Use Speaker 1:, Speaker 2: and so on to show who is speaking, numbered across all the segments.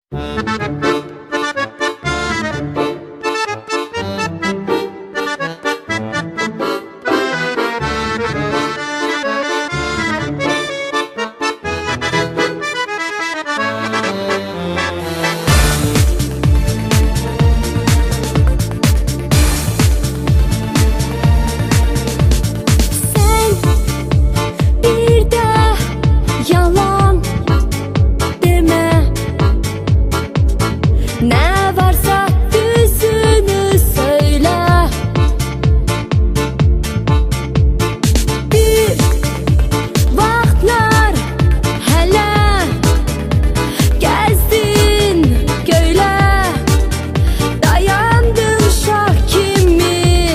Speaker 1: Ne varsa yüzünü söyle. Bir vaxtlar hele gezdin göyle, dayandın şah kimi.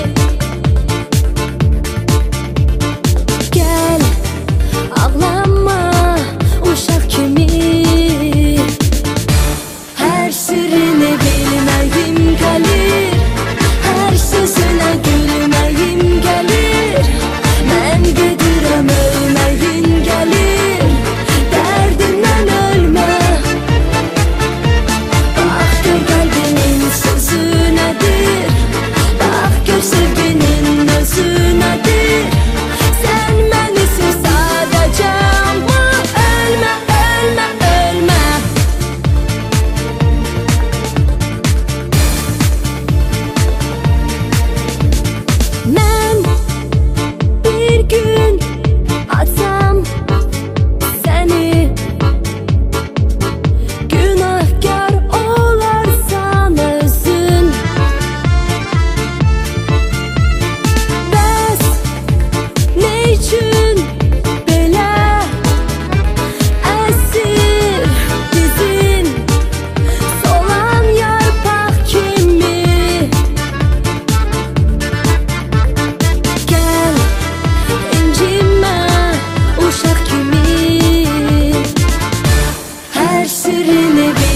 Speaker 1: Gel ağlama uşaq kimi. Her sırrını bilməyim gəlir, her sözünə gülməyim gəlir. Mən gedirəm ölməyin gəlir, dərdimdən ölmə. Bax gör qəlbinin sözü nədir, bax gör sevginin özü nədir. Sən mənisin sadəcə, amma ölmə, ölmə, ölmə. Mən bir gün açsam səni, günahkar olarsan özün. Bəs nə üçün belə əsir dizin, solan yarpaq kimi. Gel incimə uşaq kimi. Her sırrını bil.